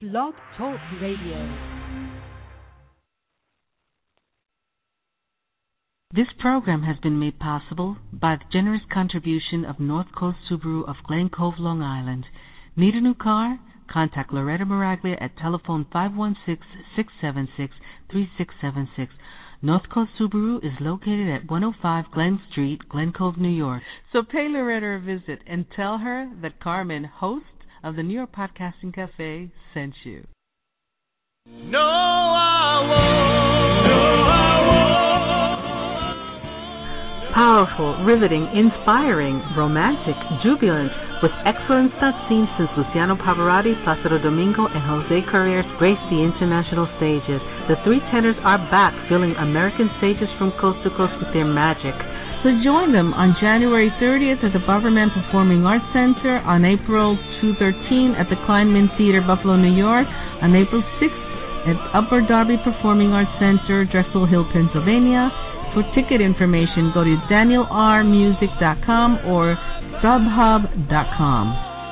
Blog Talk Radio. This program has been made possible by the generous contribution of North Coast Subaru of Glen Cove, Long Island. Need a new car? Contact Loretta Maraglia at telephone 516-676-3676. North Coast Subaru is located at 105 Glen Street, Glen Cove, New York. So pay Loretta a visit and tell her that Carmen, host of the New York Podcasting Cafe, sent you. No, I won't. No, I won't. Powerful, riveting, inspiring, romantic, jubilant, with excellence not seen since Luciano Pavarotti, Placido Domingo, and Jose Carreras graced the international stages. The three tenors are back, filling American stages from coast to coast with their magic. So join them on January 30th at the Bowerman Performing Arts Center, on April 2-13 at the Kleinman Theater, Buffalo, New York, on April 6th at Upper Darby Performing Arts Center, Drexel Hill, Pennsylvania. For ticket information, go to danielrmusic.com or StubHub.com.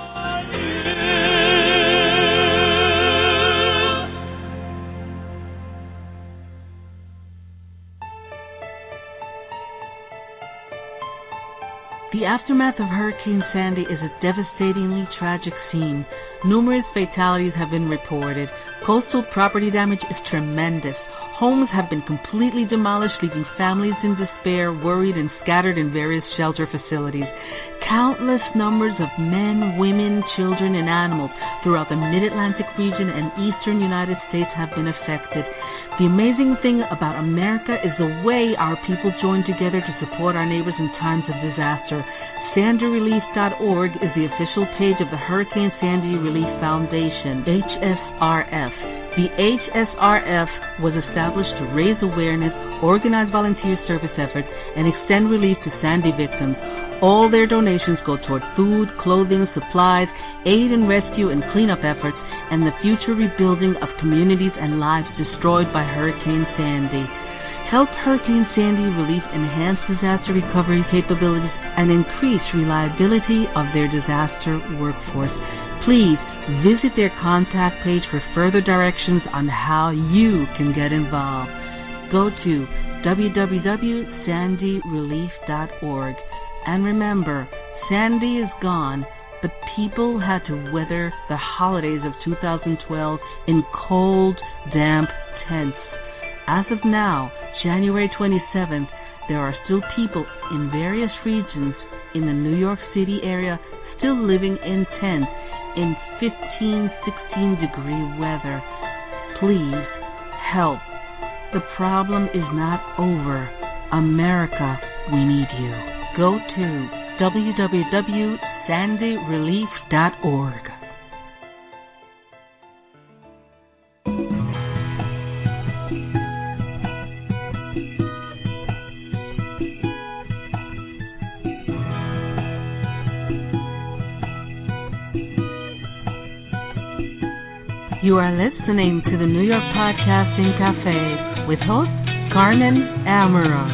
The aftermath of Hurricane Sandy is a devastatingly tragic scene. Numerous fatalities have been reported. Coastal property damage is tremendous. Homes have been completely demolished, leaving families in despair, worried, and scattered in various shelter facilities. Countless numbers of men, women, children, and animals throughout the Mid-Atlantic region and eastern United States have been affected. The amazing thing about America is the way our people join together to support our neighbors in times of disaster. SandyRelief.org is the official page of the Hurricane Sandy Relief Foundation, HSRF. The HSRF was established to raise awareness, organize volunteer service efforts, and extend relief to Sandy victims. All their donations go toward food, clothing, supplies, aid and rescue and cleanup efforts, and the future rebuilding of communities and lives destroyed by Hurricane Sandy. Help Hurricane Sandy Relief enhance disaster recovery capabilities and increase reliability of their disaster workforce. Please visit their contact page for further directions on how you can get involved. Go to www.sandyrelief.org. And remember, Sandy is gone, but people had to weather the holidays of 2012 in cold, damp tents. As of now, January 27th, there are still people in various regions in the New York City area still living in tents in 15-16-degree weather. Please help. The problem is not over. America, we need you. Go to www.sandyrelief.org. You are listening to the New York Podcasting Cafe with host Carmen Amaros.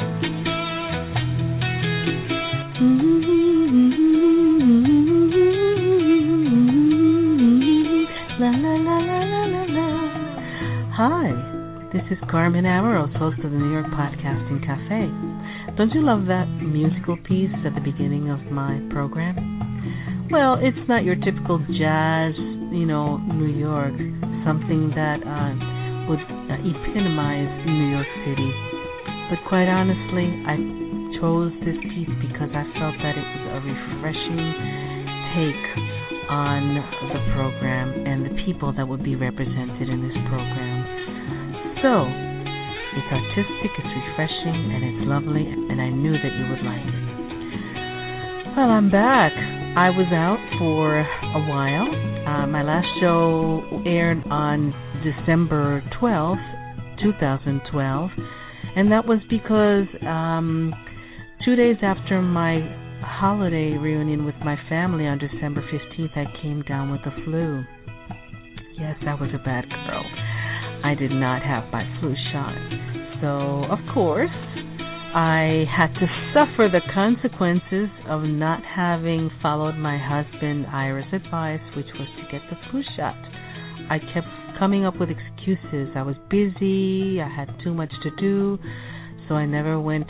La, la, la, la, la, la, la. Hi, this is Carmen Amaros, host of the New York Podcasting Cafe. Don't you love that musical piece at the beginning of my program? Well, it's not your typical jazz, New York, something that would epitomize New York City. But quite honestly, I chose this piece because I felt that it was a refreshing take on the program and the people that would be represented in this program. So, it's artistic, it's refreshing, and it's lovely, and I knew that you would like it. Well, I'm back. I was out for a while. My last show aired on December 12th, 2012, and that was because 2 days after my holiday reunion with my family on December 15th, I came down with the flu. Yes, I was a bad girl. I did not have my flu shot. So, of course, I had to suffer the consequences of not having followed my husband Ira's advice, which was to get the flu shot. I kept coming up with excuses. I was busy, I had too much to do, so I never went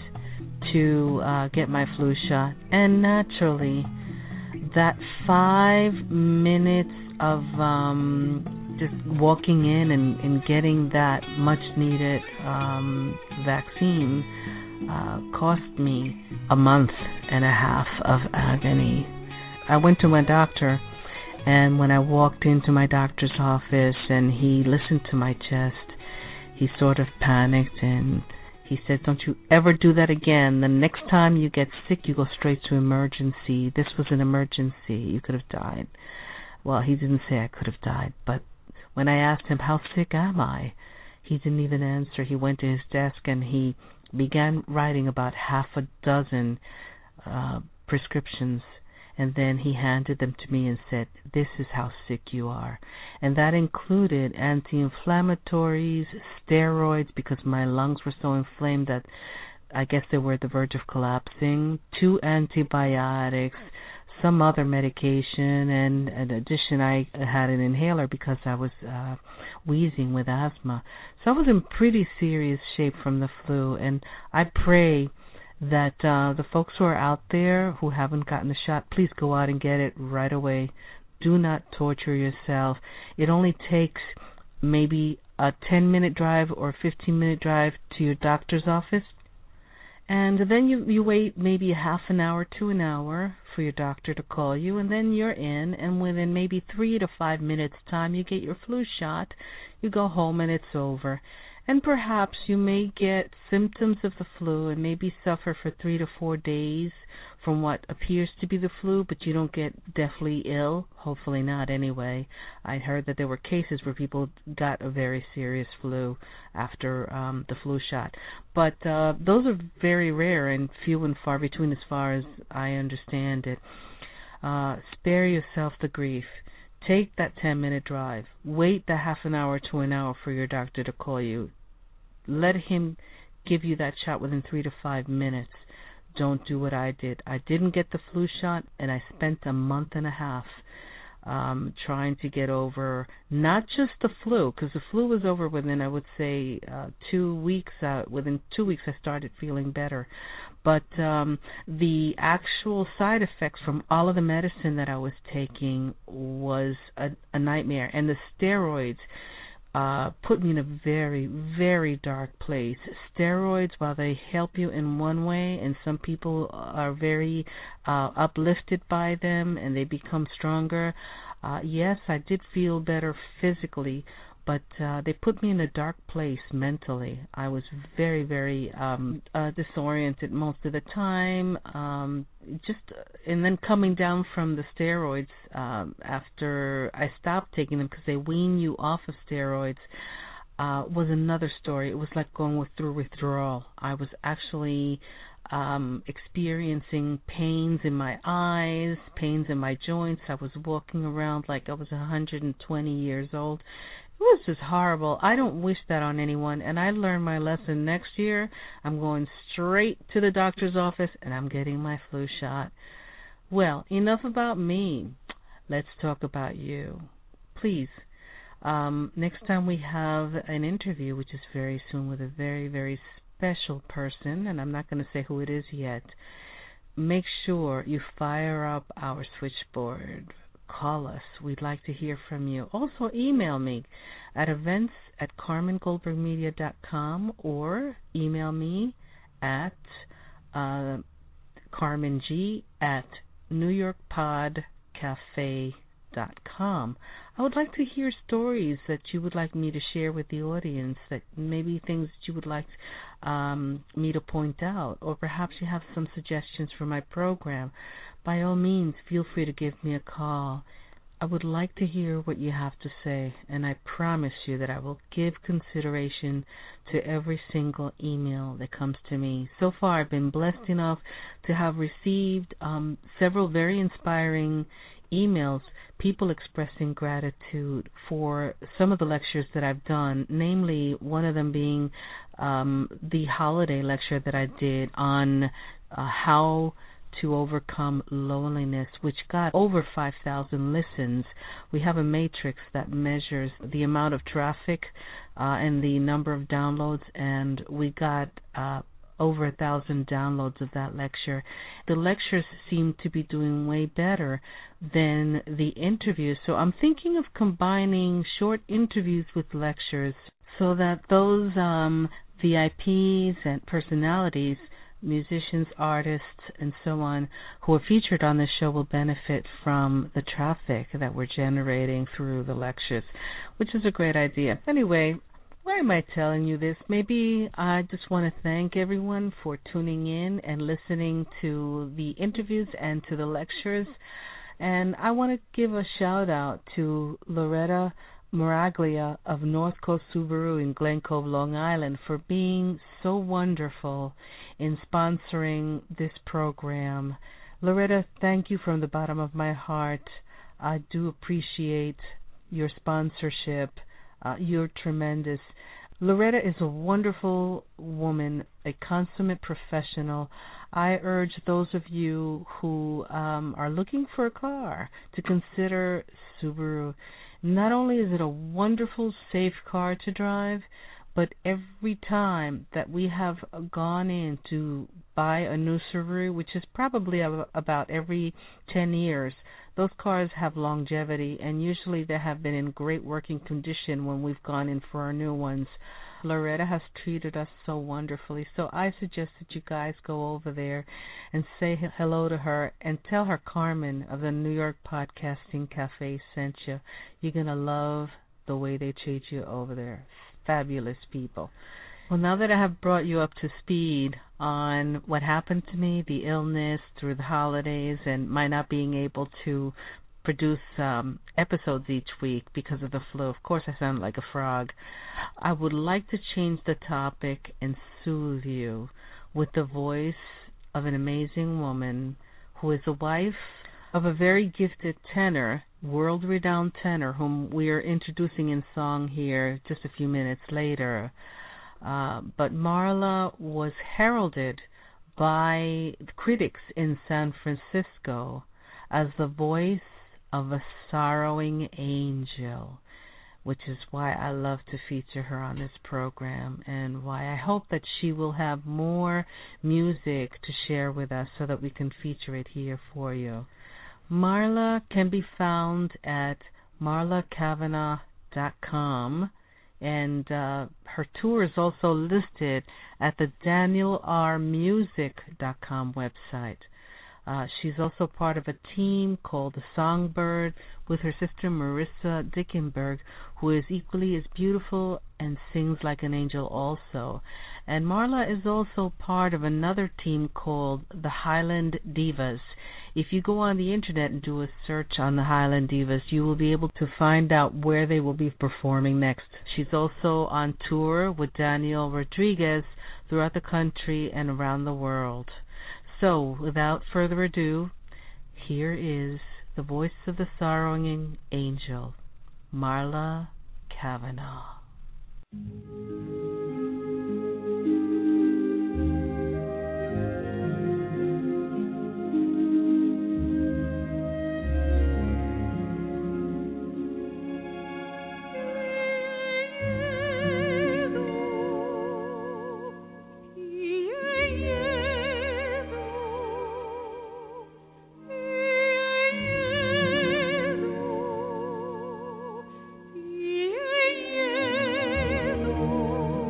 to get my flu shot. And naturally, that 5 minutes of just walking in and getting that much needed vaccine cost me a month and a half of agony. I went to my doctor, and when I walked into my doctor's office and he listened to my chest, he sort of panicked and he said, "Don't you ever do that again. The next time you get sick, you go straight to emergency. This was an emergency. You could have died." Well, he didn't say I could have died, but when I asked him, "How sick am I?" he didn't even answer. He went to his desk and he began writing about half a dozen prescriptions, and then he handed them to me and said, "This is how sick you are." And that included anti-inflammatories, steroids, because my lungs were so inflamed that I guess they were at the verge of collapsing, 2 antibiotics, some other medication, and in addition I had an inhaler because I was wheezing with asthma. So I was in pretty serious shape from the flu, and I pray that the folks who are out there who haven't gotten the shot, please go out and get it right away. Do not torture yourself. It only takes maybe a 10-minute drive or 15-minute drive to your doctor's office, and then you wait maybe a half an hour to an hour for your doctor to call you, and then you're in, and within maybe 3 to 5 minutes time you get your flu shot, you go home and it's over. And perhaps you may get symptoms of the flu and maybe suffer for 3 to 4 days from what appears to be the flu, but you don't get deathly ill. Hopefully not anyway. I heard that there were cases where people got a very serious flu after the flu shot. But those are very rare and few and far between as far as I understand it. Spare yourself the grief. Take that 10-minute drive. Wait the half an hour to an hour for your doctor to call you. Let him give you that shot within 3 to 5 minutes. Don't do what I did. I didn't get the flu shot, and I spent a month and a half trying to get over not just the flu, because the flu was over within, I would say, 2 weeks. Within 2 weeks, I started feeling better. But the actual side effects from all of the medicine that I was taking was a nightmare. And the steroids put me in a very, very dark place. Steroids, while they help you in one way, and some people are very uplifted by them and they become stronger, yes, I did feel better physically, but they put me in a dark place mentally. I was very, very disoriented most of the time. And then coming down from the steroids after I stopped taking them, because they wean you off of steroids, was another story. It was like going through withdrawal. I was actually experiencing pains in my eyes, pains in my joints. I was walking around like I was 120 years old. It was just horrible. I don't wish that on anyone, and I learned my lesson. Next year, I'm going straight to the doctor's office, and I'm getting my flu shot. Well, enough about me. Let's talk about you. Please, next time we have an interview, which is very soon, with a very, very special person, and I'm not going to say who it is yet, make sure you fire up our switchboard. Call us. We'd like to hear from you. Also, email me at events@carmengoldbergmedia.com or email me at carmeng@newyorkpodcafe.com. I would like to hear stories that you would like me to share with the audience, that maybe things that you would like me to point out, or perhaps you have some suggestions for my program. By all means, feel free to give me a call. I would like to hear what you have to say, and I promise you that I will give consideration to every single email that comes to me. So far, I've been blessed enough to have received several very inspiring emails, people expressing gratitude for some of the lectures that I've done, namely one of them being the holiday lecture that I did on how to Overcome Loneliness, which got over 5,000 listens. We have a matrix that measures the amount of traffic and the number of downloads, and we got over 1,000 downloads of that lecture. The lectures seem to be doing way better than the interviews, so I'm thinking of combining short interviews with lectures so that those VIPs and personalities, musicians, artists, and so on, who are featured on the show will benefit from the traffic that we're generating through the lectures, which is a great idea. Anyway, why am I telling you this? Maybe I just want to thank everyone for tuning in and listening to the interviews and to the lectures. And I want to give a shout out to Loretta Miraglia of North Coast Subaru in Glen Cove, Long Island, for being so wonderful in sponsoring this program. Loretta, thank you from the bottom of my heart. I do appreciate your sponsorship. You're tremendous. Loretta is a wonderful woman, a consummate professional. I urge those of you who are looking for a car to consider Subaru. Not only is it a wonderful, safe car to drive, but every time that we have gone in to buy a new Subaru, which is probably about every 10 years, those cars have longevity, and usually they have been in great working condition when we've gone in for our new ones. Loretta has treated us so wonderfully, so I suggest that you guys go over there and say hello to her and tell her Carmen of the New York Podcasting Cafe sent you. You're going to love the way they treat you over there. Fabulous people. Well, now that I have brought you up to speed on what happened to me, the illness through the holidays, and my not being able to produce episodes each week because of the flu, of course I sound like a frog, I would like to change the topic and soothe you with the voice of an amazing woman who is the wife of a very gifted tenor, world-renowned tenor, whom we are introducing in song here just a few minutes later. But Marla was heralded by critics in San Francisco as the voice of a sorrowing angel, which is why I love to feature her on this program and why I hope that she will have more music to share with us so that we can feature it here for you. Marla can be found at marlacavanagh.com. And her tour is also listed at the DanielRmusic.com website. She's also part of a team called the Songbird with her sister Marissa Dickenberg, who is equally as beautiful and sings like an angel also. And Marla is also part of another team called the Highland Divas. If you go on the internet and do a search on the Highland Divas, you will be able to find out where they will be performing next. She's also on tour with Daniel Rodriguez throughout the country and around the world. So, without further ado, here is the voice of the sorrowing angel, Marla Cavanagh. Oh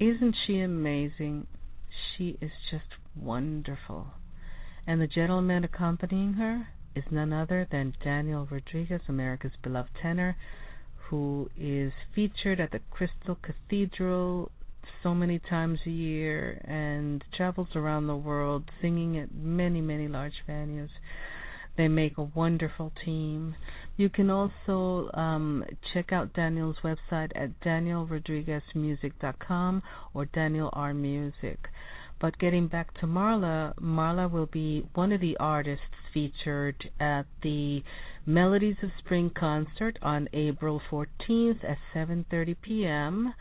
Isn't she amazing? She is just wonderful. And the gentleman accompanying her is none other than Daniel Rodriguez, America's beloved tenor, who is featured at the Crystal Cathedral so many times a year and travels around the world singing at many, many large venues. They make a wonderful team. You can also check out Daniel's website at danielrodriguezmusic.com or Daniel R Music. But getting back to Marla, Marla will be one of the artists featured at the Melodies of Spring concert on April 14th at 7:30 p.m.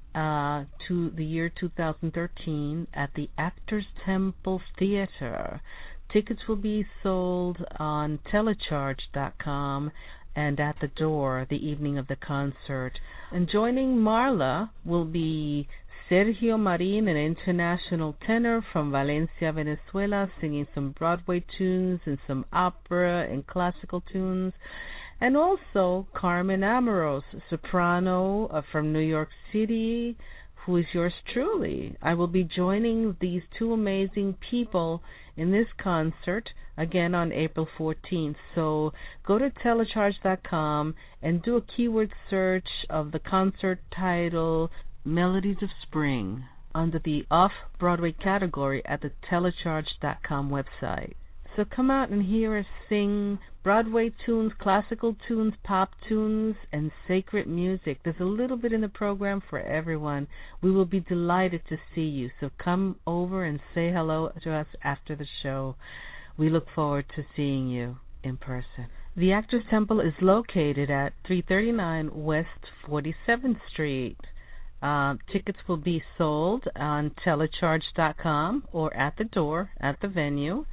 To the year 2013 at the Actors Temple Theater. Tickets will be sold on telecharge.com and at the door the evening of the concert. And joining Marla will be Sergio Marin, an international tenor from Valencia, Venezuela, singing some Broadway tunes and some opera and classical tunes. And also Carmen Amoros, soprano from New York City, who is yours truly. I will be joining these two amazing people in this concert again on April 14th. So go to telecharge.com and do a keyword search of the concert title Melodies of Spring under the Off-Broadway category at the telecharge.com website. So come out and hear us sing Broadway tunes, classical tunes, pop tunes, and sacred music. There's a little bit in the program for everyone. We will be delighted to see you. So come over and say hello to us after the show. We look forward to seeing you in person. The Actors Temple is located at 339 West 47th Street. Tickets will be sold on telecharge.com or at the door at the venue.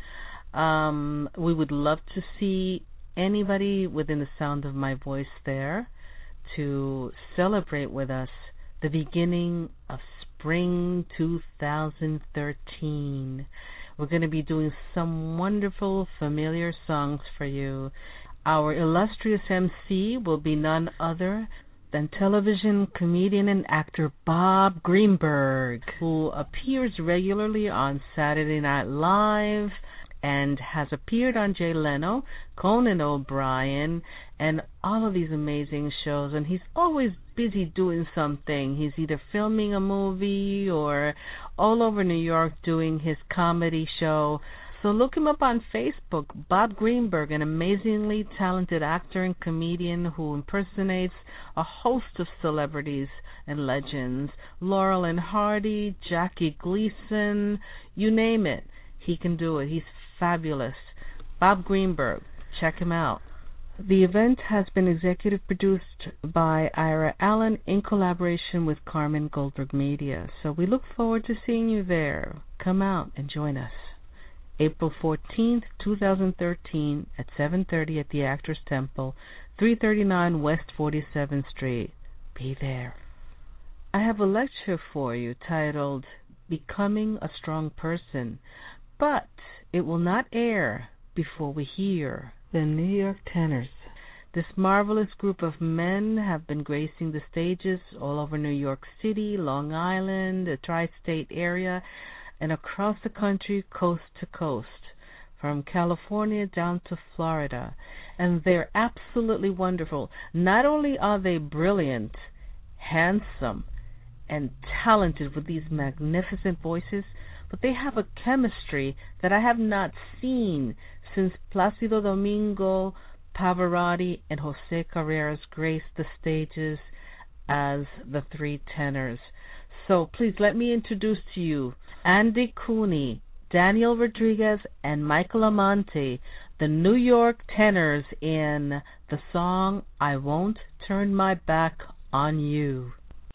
We would love to see anybody within the sound of my voice there to celebrate with us the beginning of spring 2013. We're going to be doing some wonderful familiar songs for you. Our illustrious MC will be none other than television comedian and actor Bob Greenberg, who appears regularly on Saturday Night Live and has appeared on Jay Leno, Conan O'Brien, and all of these amazing shows. And he's always busy doing something. He's either filming a movie or all over New York doing his comedy show. So look him up on Facebook, Bob Greenberg, an amazingly talented actor and comedian who impersonates a host of celebrities and legends. Laurel and Hardy, Jackie Gleason, you name it. He can do it. He's fabulous. Bob Greenberg, check him out. The event has been executive produced by Ira Allen in collaboration with Carmen Goldberg Media. So we look forward to seeing you there. Come out and join us. April 14th, 2013 at 7:30 at the Actors Temple, 339 West 47th Street. Be there. I have a lecture for you titled Becoming a Strong Person, but it will not air before we hear the New York Tenors. This marvelous group of men have been gracing the stages all over New York City, Long Island, the tri-state area, and across the country, coast to coast, from California down to Florida. And they're absolutely wonderful. Not only are they brilliant, handsome, and talented with these magnificent voices, but they have a chemistry that I have not seen since Plácido Domingo, Pavarotti, and Jose Carreras graced the stages as the three tenors. So please let me introduce to you Andy Cooney, Daniel Rodriguez, and Michael Amante, the New York Tenors, in the song I Won't Turn My Back on You.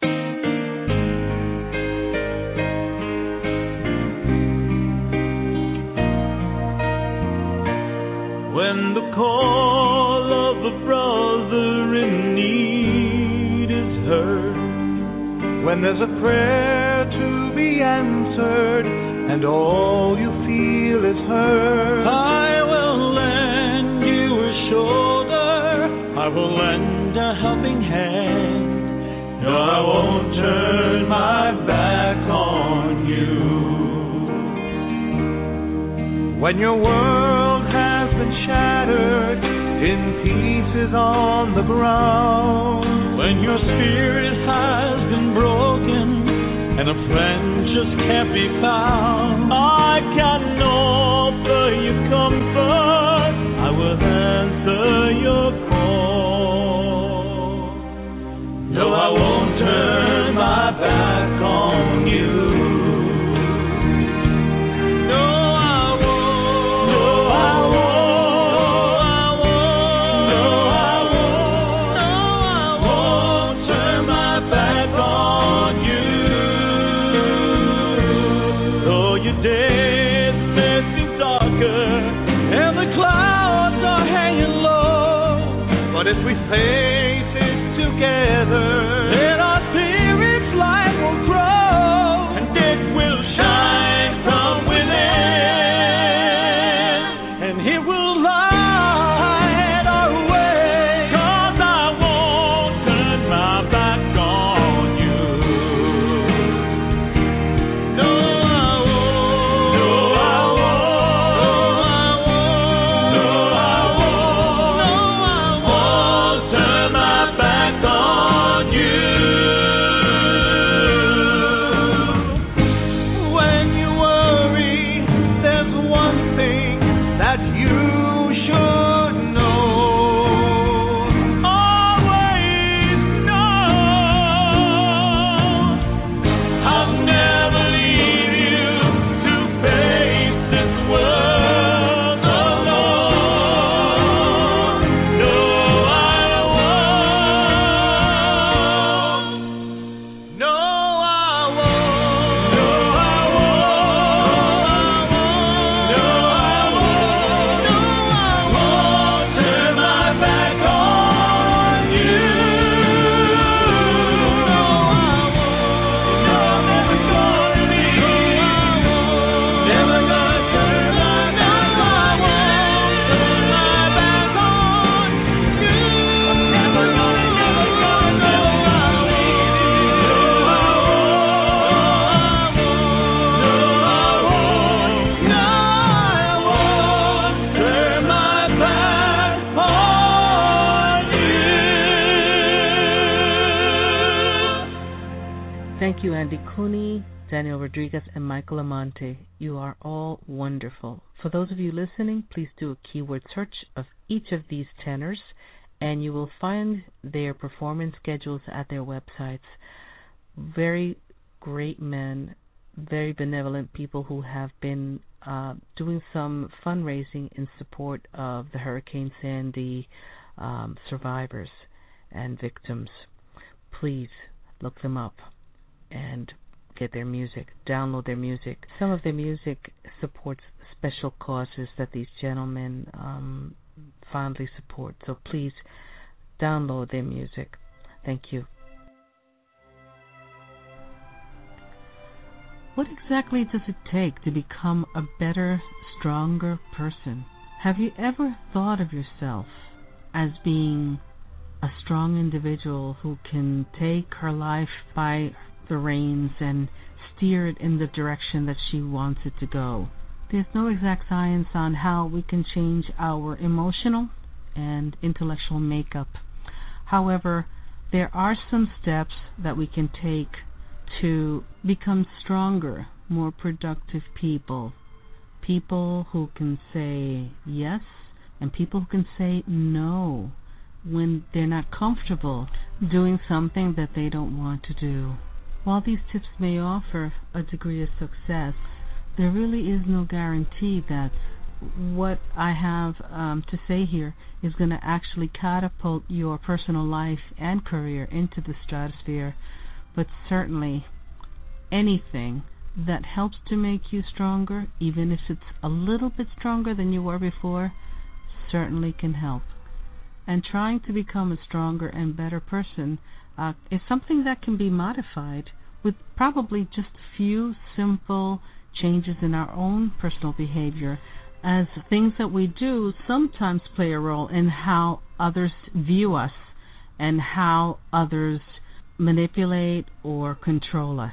When the call of a brother in need is heard, when there's a prayer to be answered and all you feel is hurt, I will lend you a shoulder, I will lend a helping hand. No, I won't turn my back When your world has been shattered in pieces on the ground, when your spirit has been broken and a friend just can't be found, I can offer you comfort. I will answer your call. No, I won't turn my back on you. But if we face it together, then our spirit's light will grow, and it will shine from within, and it will light our way. 'Cause I won't turn my back on you. No, I won't. No, I won't. No, I won't. No, I won't turn my back on you. When you worry, there's one thing that you should know. Always know I'll never leave you to face this world alone. No, I won't. No, I won't. No, I won't. No, I won't. No, I won't turn my back on you. No, I won't. You're never gonna leave. Never gonna turn my back on you. Turn my back on you. Never gonna, never gonna, never leave you. No, I won't. No, I won't. No, I won't turn my back on you. Thank you, Andy Cooney, Daniel Rodriguez, and Michael Amante. You are all wonderful. For those of you listening, please do a keyword search of each of these tenors, and you will find their performance schedules at their websites. Very great men, very benevolent people who have been doing some fundraising in support of the Hurricane Sandy survivors and victims. Please look them up and get their music, download their music. Some of their music supports special causes that these gentlemen fondly support. So please download their music. Thank you. What exactly does it take to become a better, stronger person? Have you ever thought of yourself as being a strong individual who can take her life by the reins and steer it in the direction that she wants it to go? There's no exact science on how we can change our emotional and intellectual makeup. However, there are some steps that we can take to become stronger, more productive people. People who can say yes and people who can say no when they're not comfortable doing something that they don't want to do. While these tips may offer a degree of success, there really is no guarantee that what I have to say here is going to actually catapult your personal life and career into the stratosphere, but certainly anything that helps to make you stronger, even if it's a little bit stronger than you were before, certainly can help. And trying to become a stronger and better person is something that can be modified with probably just a few simple changes in our own personal behavior, as things that we do sometimes play a role in how others view us and how others manipulate or control us.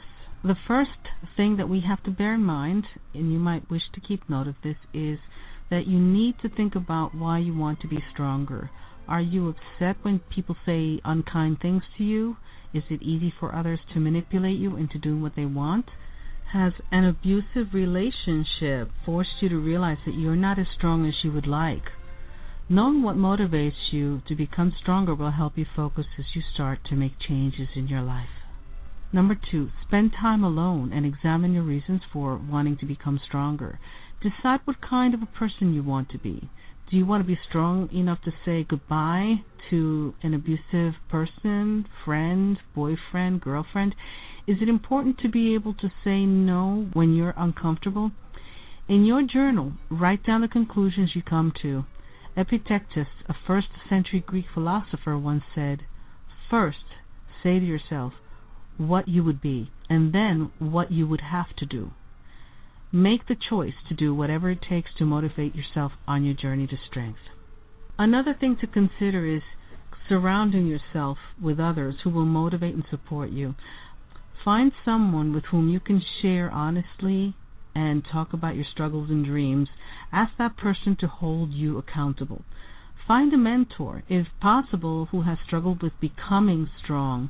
The first thing that we have to bear in mind, and you might wish to keep note of this, is that you need to think about why you want to be stronger. Are you upset when people say unkind things to you? Is it easy for others to manipulate you into doing what they want? Has an abusive relationship forced you to realize that you're not as strong as you would like? Knowing what motivates you to become stronger will help you focus as you start to make changes in your life. Number 2, spend time alone and examine your reasons for wanting to become stronger. Decide what kind of a person you want to be. Do you want to be strong enough to say goodbye to an abusive person, friend, boyfriend, girlfriend? Is it important to be able to say no when you're uncomfortable? In your journal, write down the conclusions you come to. Epictetus, a 1st century Greek philosopher, once said, "First, say to yourself what you would be, and then what you would have to do." Make the choice to do whatever it takes to motivate yourself on your journey to strength. Another thing to consider is surrounding yourself with others who will motivate and support you. Find someone with whom you can share honestly and talk about your struggles and dreams. Ask that person to hold you accountable. Find a mentor, if possible, who has struggled with becoming strong.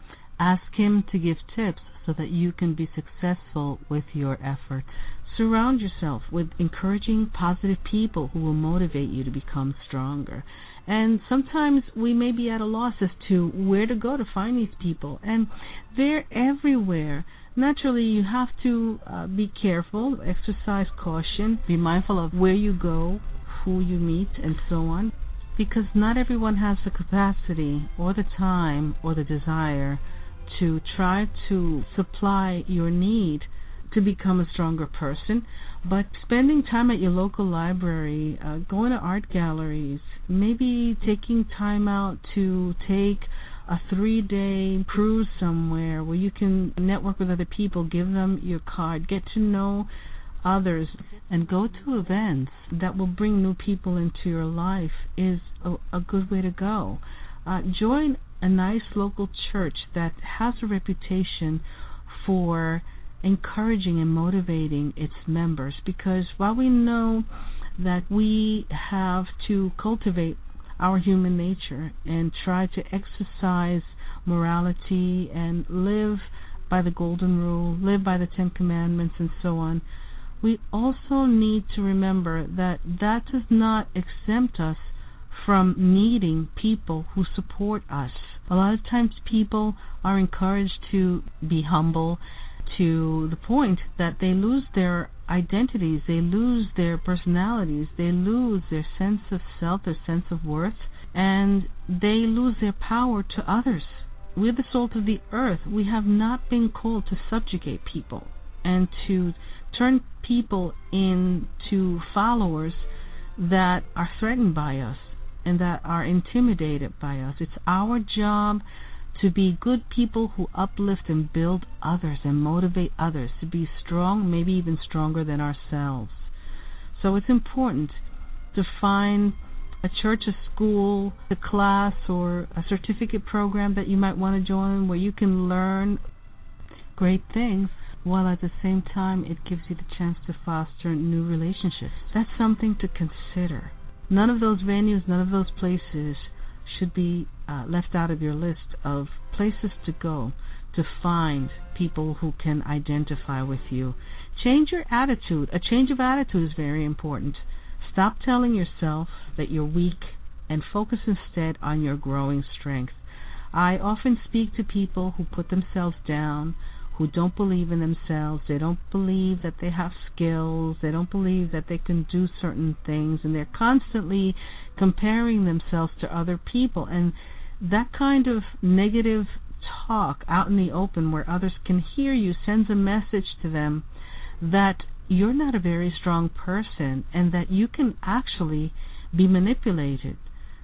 Ask him to give tips so that you can be successful with your efforts. Surround yourself with encouraging, positive people who will motivate you to become stronger. And sometimes we may be at a loss as to where to go to find these people, and they're everywhere. Naturally, you have to be careful, exercise caution, be mindful of where you go, who you meet, and so on, because not everyone has the capacity or the time or the desire to try to supply your need to become a stronger person. But spending time at your local library, going to art galleries, maybe taking time out to take a 3-day cruise somewhere where you can network with other people, give them your card, get to know others, and go to events that will bring new people into your life is a good way to go. Join a nice local church that has a reputation for encouraging and motivating its members, because while we know that we have to cultivate our human nature and try to exercise morality and live by the golden rule, live by the 10 commandments and so on, we also need to remember that that does not exempt us from needing people who support us. A lot of times people are encouraged to be humble to the point that they lose their identities, they lose their personalities, they lose their sense of self, their sense of worth, and they lose their power to others. We're the salt of the earth. We have not been called to subjugate people and to turn people into followers that are threatened by us and that are intimidated by us. It's our job to be good people who uplift and build others and motivate others to be strong, maybe even stronger than ourselves. So it's important to find a church, a school, a class, or a certificate program that you might want to join where you can learn great things while at the same time it gives you the chance to foster new relationships. That's something to consider. None of those venues, none of those places should be left out of your list of places to go to find people who can identify with you. Change your attitude. A change of attitude is very important. Stop telling yourself that you're weak and focus instead on your growing strength. I often speak to people who put themselves down, who don't believe in themselves. They don't believe that they have skills. They don't believe that they can do certain things, and they're constantly comparing themselves to other people. And that kind of negative talk out in the open where others can hear you sends a message to them that you're not a very strong person and that you can actually be manipulated,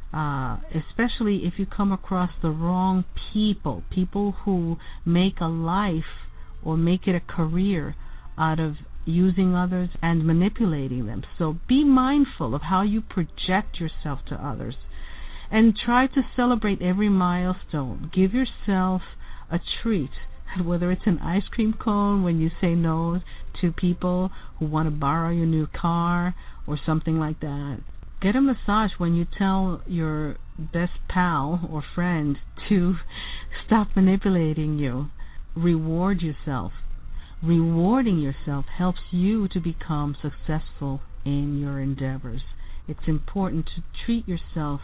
especially if you come across the wrong people who make a life or make it a career out of using others and manipulating them. So be mindful of how you project yourself to others and try to celebrate every milestone. Give yourself a treat. whether it's an ice cream cone when you say no to people who want to borrow your new car or something like that. Get a massage when you tell your best pal or friend to stop manipulating you. Reward yourself. Rewarding yourself helps you to become successful in your endeavors. It's important to treat yourself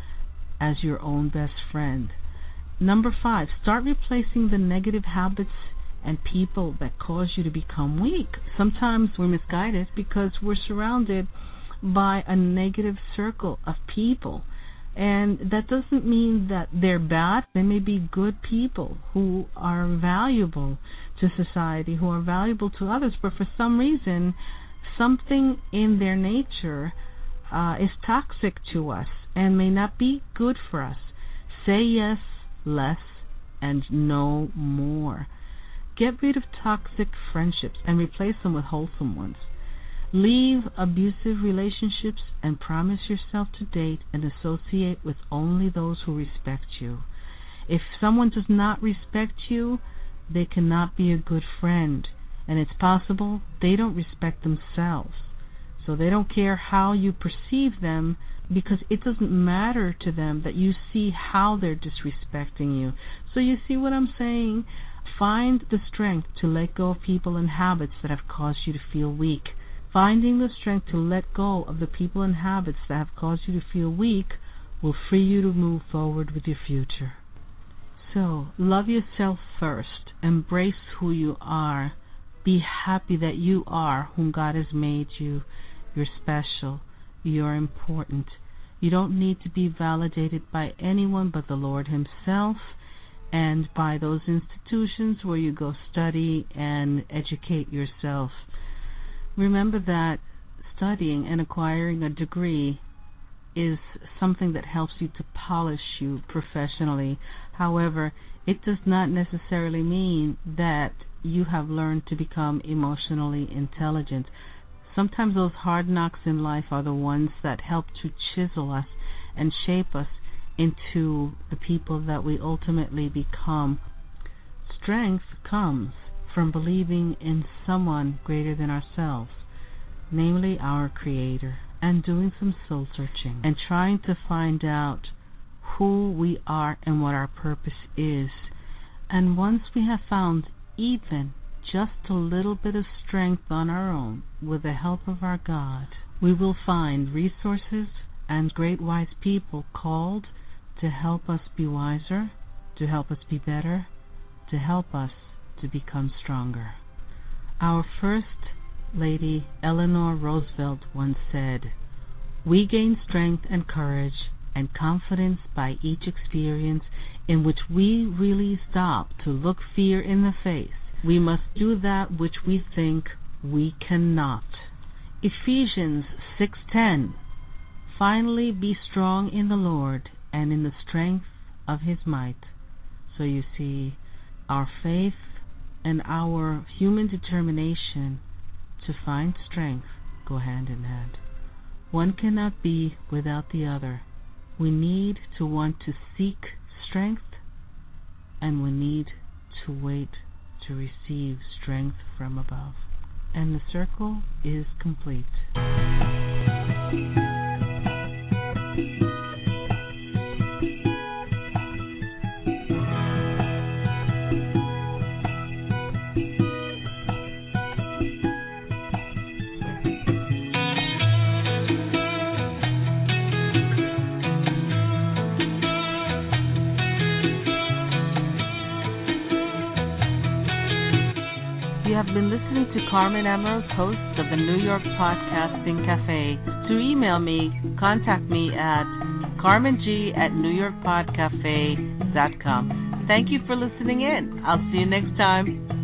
as your own best friend. Number 5, start replacing the negative habits and people that cause you to become weak. Sometimes we're misguided because we're surrounded by a negative circle of people. And that doesn't mean that they're bad. They may be good people who are valuable to society, who are valuable to others, but for some reason, something in their nature is toxic to us and may not be good for us. Say yes less and no more. Get rid of toxic friendships and replace them with wholesome ones. Leave abusive relationships and promise yourself to date and associate with only those who respect you. If someone does not respect you, they cannot be a good friend, and it's possible they don't respect themselves. So they don't care how you perceive them, because it doesn't matter to them that you see how they're disrespecting you. So you see what I'm saying? Find the strength to let go of people and habits that have caused you to feel weak. Finding the strength to let go of the people and habits that have caused you to feel weak will free you to move forward with your future. So, love yourself first. Embrace who you are. Be happy that you are whom God has made you. You're special. You're important. You don't need to be validated by anyone but the Lord Himself and by those institutions where you go study and educate yourself. Remember that studying and acquiring a degree is something that helps you to polish you professionally. However, it does not necessarily mean that you have learned to become emotionally intelligent. Sometimes those hard knocks in life are the ones that help to chisel us and shape us into the people that we ultimately become. Strength comes from believing in someone greater than ourselves, namely our Creator, and doing some soul searching and trying to find out who we are and what our purpose is. And once we have found even just a little bit of strength on our own, with the help of our God, we will find resources and great wise people called to help us be wiser, to help us be better, to help us to become stronger. Our First Lady Eleanor Roosevelt once said, "We gain strength and courage and confidence by each experience in which we really stop to look fear in the face. We must do that which we think we cannot." Ephesians 6:10. Finally, be strong in the Lord and in the strength of His might. So you see, our faith and our human determination to find strength go hand in hand. One cannot be without the other. We need to want to seek strength, and we need to wait to receive strength from above. And the circle is complete. You have been listening to Carmen Ambrose, host of the New York Podcasting Cafe. To email me, contact me at carmeng@newyorkpodcafe.com. Thank you for listening in. I'll see you next time.